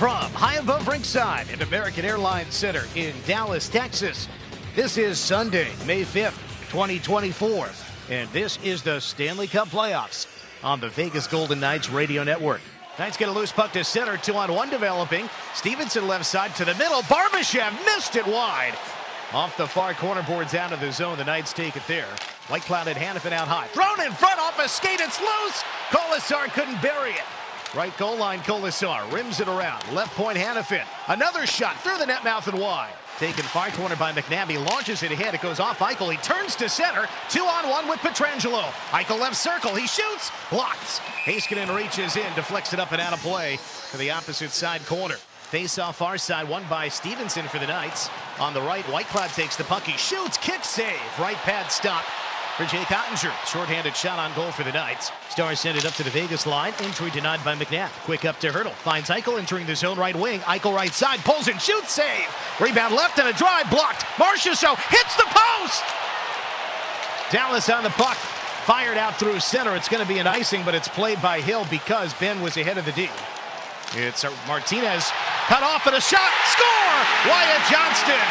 From high above ringside at American Airlines Center in Dallas, Texas, this is Sunday, May 5th, 2024, and this is the Stanley Cup Playoffs on the Vegas Golden Knights radio network. Knights get a loose puck to center, 2-on-1 developing. Stevenson left side to the middle. Barbashev missed it wide. Off the far corner, boards out of the zone. The Knights take it there. Whitecloud and Hanifin out high. Thrown in front off a skate. It's loose. Kolesar couldn't bury it. Right goal line, Kolesar rims it around. Left point, Hanifin. Another shot through the net mouth and wide. Taken far corner by McNabb. He launches it ahead. It goes off Eichel. He turns to center. 2-on-1 with Pietrangelo. Eichel left circle. He shoots. Blocked. Heiskanen reaches in. Deflects it up and out of play to the opposite side corner. Face off far side. Won by Stevenson for the Knights. On the right, Whitecloud takes the puck. He shoots. Kick save. Right pad stop for Jake Ottinger. Short-handed shot on goal for the Knights. Stars send it up to the Vegas line. Entry denied by McNabb. Quick up to Hertl. Finds Eichel entering the zone right wing. Eichel right side. Pulls and shoots. Save. Rebound left and a drive. Blocked. Marchessault hits the post. Dallas on the puck. Fired out through center. It's going to be an icing, but it's played by Hill because Ben was ahead of the D. It's Martinez. Cut off and a shot. Score! Wyatt Johnston.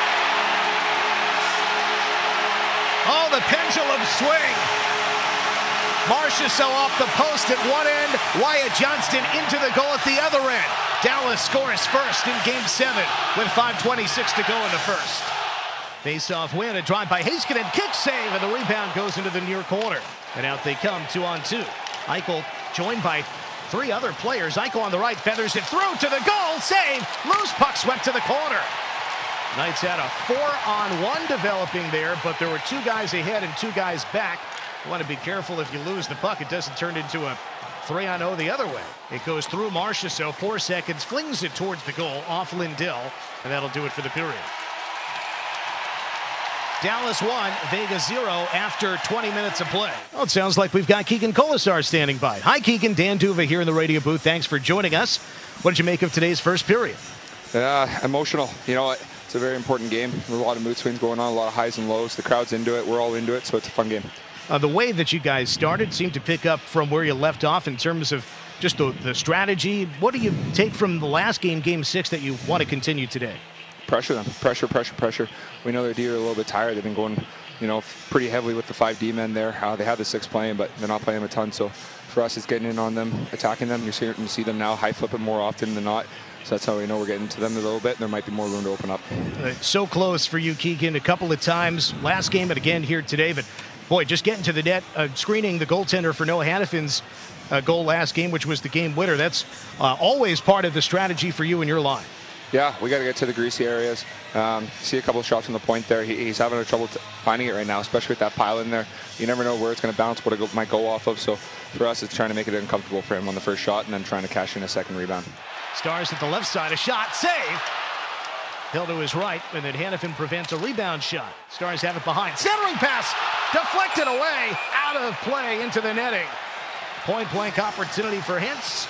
Oh, the pendulum swing. Marchessault off the post at one end. Wyatt Johnston into the goal at the other end. Dallas scores first in Game 7 with 5:26 to go in the first. Face-off win. A drive by Heiskanen. Kick save, and the rebound goes into the near corner. And out they come, 2-on-2. Eichel joined by three other players. Eichel on the right feathers it through to the goal. Save. Loose puck swept to the corner. Knights had a 4-on-1 developing there, but there were two guys ahead and two guys back. You want to be careful if you lose the puck. It doesn't turn into a 3-on-0 the other way. It goes through Marchessault, 4 seconds, flings it towards the goal, off Lindell, and that'll do it for the period. Dallas 1, Vegas 0 after 20 minutes of play. Well, it sounds like we've got Keegan Kolesar standing by. Hi, Keegan. Dan D'Uva here in the radio booth. Thanks for joining us. What did you make of today's first period? Emotional. You know, it's a very important game. There's a lot of mood swings going on, a lot of highs and lows. The crowd's into it. We're all into it, so it's a fun game. The way that you guys started seemed to pick up from where you left off in terms of just the strategy. What do you take from the last game, Game 6, that you want to continue today? Pressure them. Pressure. We know their D are a little bit tired. They've been going, pretty heavily with the 5D men there. They have the 6 playing, but they're not playing a ton. So for us, it's getting in on them, attacking them. You're starting to see them now high flipping more often than not. So that's how we know we're getting to them a little bit. There might be more room to open up. So close for you, Keegan, a couple of times. Last game and again here today. But, boy, just getting to the net, screening the goaltender for Noah Hanifin's goal last game, which was the game winner. That's always part of the strategy for you and your line. Yeah, we got to get to the greasy areas. See a couple of shots from the point there. He's having trouble finding it right now, especially with that pile in there. You never know where it's going to bounce, what it might go off of. So for us, it's trying to make it uncomfortable for him on the first shot and then trying to cash in a second rebound. Stars at the left side, a shot, save. Hill to his right, and then Hanifin prevents a rebound shot. Stars have it behind. Centering pass, deflected away, out of play into the netting. Point-blank opportunity for Hintz.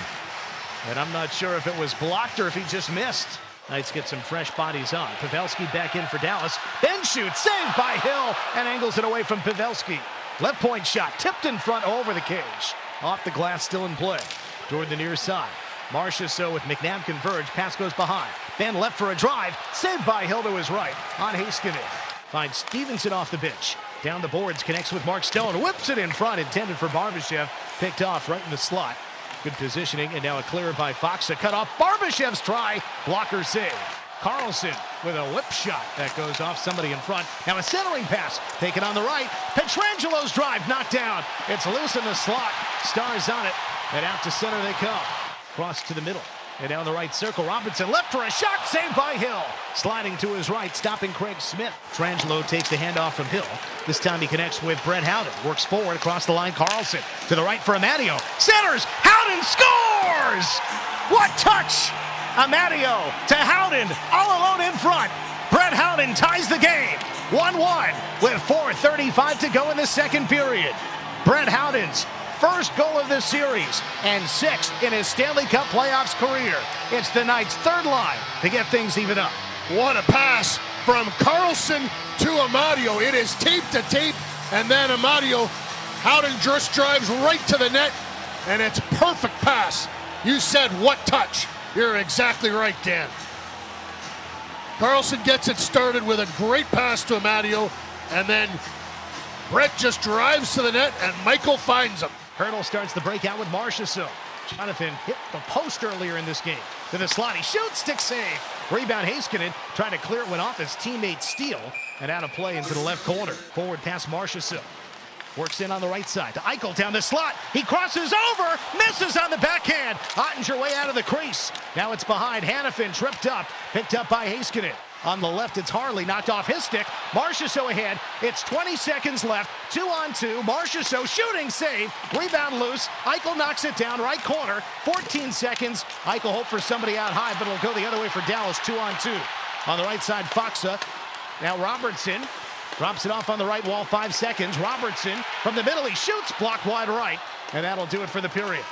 And I'm not sure if it was blocked or if he just missed. Knights get some fresh bodies on. Pavelski back in for Dallas. Then shoots, saved by Hill, and angles it away from Pavelski. Left point shot, tipped in front over the cage. Off the glass, still in play. Toward the near side. Marchessault with McNabb converge. Pass goes behind. Ben left for a drive. Saved by Hill to his right on Heiskanen. Finds Stevenson off the bench. Down the boards, connects with Mark Stone. Whips it in front, intended for Barbashev. Picked off right in the slot. Good positioning, and now a clear by Fox. A cut off Barbashev's try. Blocker save. Carlson with a whip shot that goes off somebody in front. Now a centering pass taken on the right. Pietrangelo's drive knocked down. It's loose in the slot. Stars on it, and out to center they come. Cross to the middle, and down the right circle. Robinson left for a shot, saved by Hill. Sliding to his right, stopping Craig Smith. Pietrangelo takes the handoff from Hill. This time he connects with Brett Howden. Works forward across the line. Carlson to the right for Amadio. Centers. Howden scores! What touch! Amadio to Howden, all alone in front. Brett Howden ties the game. 1-1 with 4:35 to go in the second period. Brett Howden's first goal of the series and 6th in his Stanley Cup playoffs career. It's the Knights' third line to get things even up. What a pass from Carlson to Amadio. It is tape to tape, and then Amadio, Howden just drives right to the net, and it's perfect pass. You said what touch. You're exactly right, Dan. Carlson gets it started with a great pass to Amadio, and then Brett just drives to the net, and Michael finds him. Hertl starts the breakout with Marchessault. Jonathan hit the post earlier in this game. To the slot, he shoots, stick save. Rebound Heiskanen, trying to clear it, went off his teammate Steele, and out of play into the left corner. Forward pass Marchessault. Works in on the right side to Eichel down the slot. He crosses over, misses on the backhand. Ottinger way out of the crease. Now it's behind. Hanifin tripped up, picked up by Heiskanen. On the left, it's Harley, knocked off his stick. Marchessault ahead. It's 20 seconds left. 2-on-2. Marchessault shooting, save. Rebound loose. Eichel knocks it down, right corner. 14 seconds. Eichel hoped for somebody out high, but it'll go the other way for Dallas. 2-on-2. On the right side, Faksa. Now Robertson. Drops it off on the right wall, 5 seconds. Robertson from the middle, he shoots, blocked wide right, and that'll do it for the period.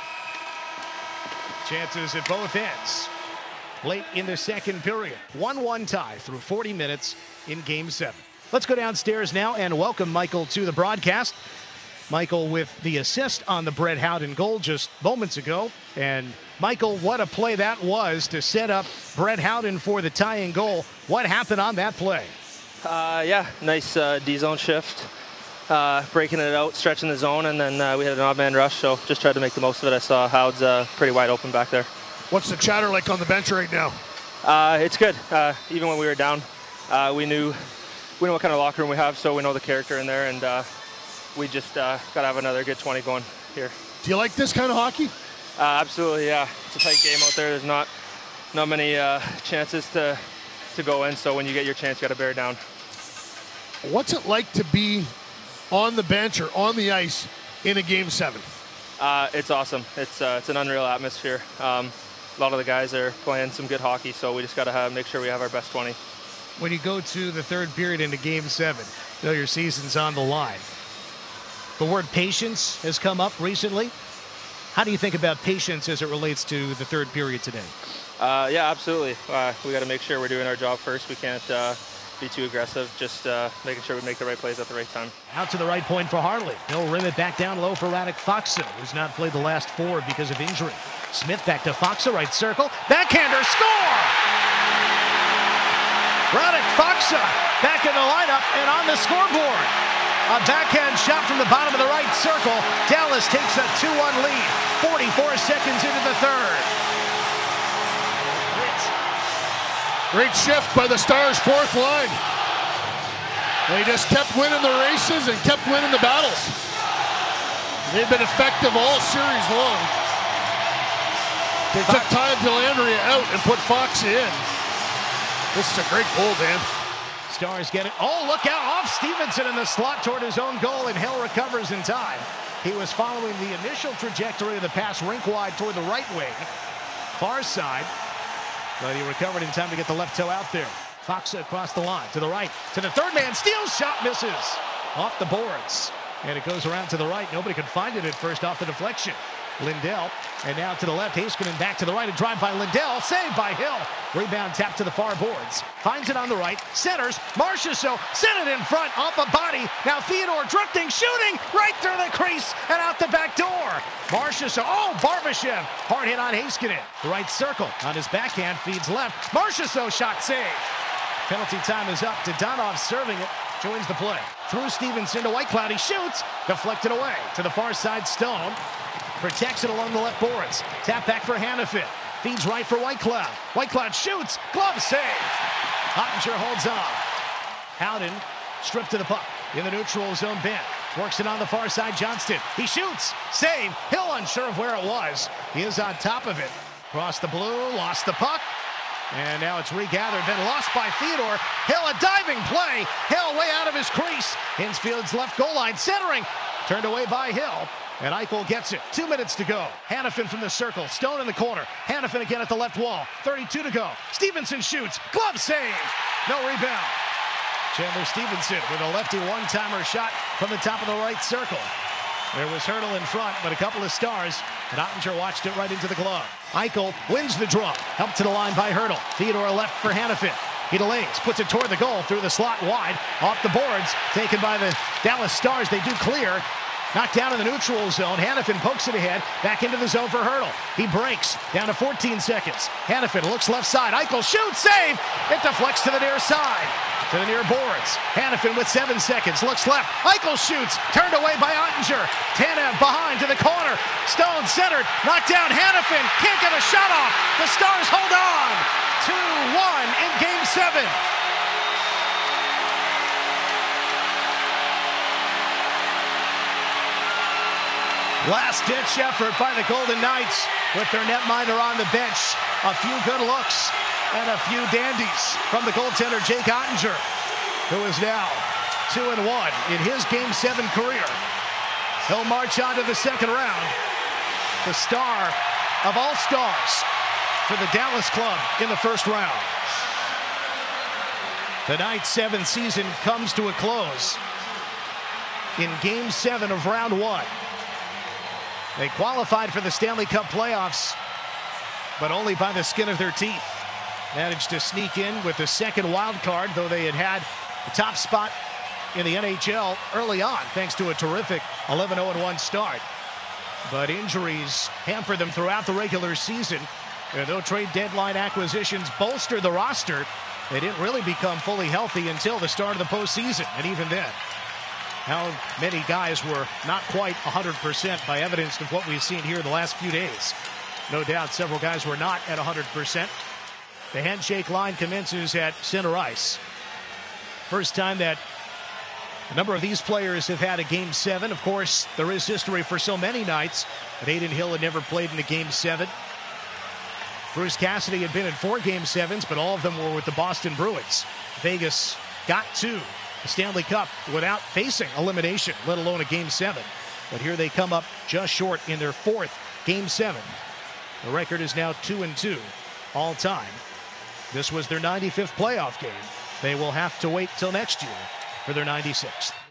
Chances at both ends. Late in the second period. 1-1 tie through 40 minutes in Game 7. Let's go downstairs now and welcome Michael to the broadcast. Michael with the assist on the Brett Howden goal just moments ago. And Michael, what a play that was to set up Brett Howden for the tying goal. What happened on that play? Yeah, nice D-zone shift, breaking it out, stretching the zone, and then we had an odd man rush, so just tried to make the most of it. I saw Howd's pretty wide open back there. What's the chatter like on the bench right now? It's good. Even when we were down, we know what kind of locker room we have, so we know the character in there, and we just got to have another good 20 going here. Do you like this kind of hockey? Absolutely, yeah. It's a tight game out there. There's not many chances to go in, so when you get your chance, you got to bear it down. What's it like to be on the bench or on the ice in a Game 7? It's awesome. It's an unreal atmosphere. A lot of the guys are playing some good hockey, so we just got to make sure we have our best 20. When you go to the third period into Game 7, you know your season's on the line. The word patience has come up recently. How do you think about patience as it relates to the third period today? Yeah, absolutely. We got to make sure we're doing our job first. We can't be too aggressive, just making sure we make the right plays at the right time. Out to the right point for Harley. He'll rim it back down low for Radek Faksa, who's not played the last 4 because of injury. Smith back to Faksa, right circle. Backhander, score! Radek Faksa back in the lineup and on the scoreboard. A backhand shot from the bottom of the right circle. Dallas takes a 2-1 lead. 44 seconds into the third. Great shift by the Stars' fourth line. They just kept winning the races and kept winning the battles. They've been effective all series long. They took time to Landry out and put Fox in. This is a great goal, Dan. Stars get it. Oh, look out. Off Stevenson in the slot toward his own goal, and Hill recovers in time. He was following the initial trajectory of the pass rink wide toward the right wing. Far side. But he recovered in time to get the left toe out there. Faksa across the line, to the right, to the third man. Steals, shot misses. Off the boards. And it goes around to the right. Nobody could find it at first off the deflection. Lindell, and now to the left. Heiskanen back to the right. A drive by Lindell. Saved by Hill. Rebound tap to the far boards. Finds it on the right. Centers. Marchessault sent it in front. Off a body. Now Theodore drifting, shooting right through the crease and out the back door. Marchessault. Oh, Barbashev. Hard hit on Heiskanen. The right circle on his backhand. Feeds left. Marchessault shot saved. Penalty time is up. Dodonov serving it. Joins the play. Through Stevenson to Whitecloud. He shoots. Deflected away. To the far side, Stone. Protects it along the left boards. Tap back for Hanifin. Feeds right for Whitecloud. Whitecloud shoots. Glove save. Ottinger holds on. Howden stripped to the puck in the neutral zone bend. Works it on the far side. Johnston. He shoots. Save. Hill unsure of where it was. He is on top of it. Cross the blue. Lost the puck. And now it's regathered. Then lost by Theodore. Hill a diving play. Hill way out of his crease. Hinsfield's left goal line. Centering. Turned away by Hill. And Eichel gets it. 2 minutes to go. Hanifin from the circle. Stone in the corner. Hanifin again at the left wall. 32 to go. Stevenson shoots. Glove save. No rebound. Chandler Stevenson with a lefty one-timer shot from the top of the right circle. There was Hertl in front, but a couple of Stars. And Ottinger watched it right into the glove. Eichel wins the draw. Helped to the line by Hertl. Theodore left for Hanifin. He delays, puts it toward the goal through the slot wide. Off the boards, taken by the Dallas Stars. They do clear. Knocked down in the neutral zone. Hanifin pokes it ahead. Back into the zone for Hertl. He breaks. Down to 14 seconds. Hanifin looks left side. Eichel shoots. Save. It deflects to the near side. To the near boards. Hanifin with 7 seconds. Looks left. Eichel shoots. Turned away by Oettinger. Tanev behind to the corner. Stone centered. Knocked down. Hanifin can't get a shot off. The Stars hold on. 2-1 in Game 7. Last-ditch effort by the Golden Knights with their netminder on the bench. A few good looks and a few dandies from the goaltender Jake Oettinger, who is now 2-1 in his Game 7 career. He'll march on to the second round. The star of all stars for the Dallas Club in the first round. The Knights' 7th season comes to a close in Game 7 of Round 1. They qualified for the Stanley Cup playoffs, but only by the skin of their teeth. Managed to sneak in with the second wild card, though they had had the top spot in the NHL early on, thanks to a terrific 11-0-1 start. But injuries hampered them throughout the regular season. And though trade deadline acquisitions bolstered the roster, they didn't really become fully healthy until the start of the postseason, and even then. How many guys were not quite 100% by evidence of what we've seen here the last few days. No doubt several guys were not at 100%. The handshake line commences at center ice. First time that a number of these players have had a Game 7. Of course, there is history for so many nights that Adin Hill had never played in a Game 7. Bruce Cassidy had been in 4 Game 7s, but all of them were with the Boston Bruins. Vegas got to the Stanley Cup without facing elimination, let alone a Game 7. But here they come up just short in their 4th Game 7. The record is now 2-2 all time. This was their 95th playoff game. They will have to wait till next year for their 96th.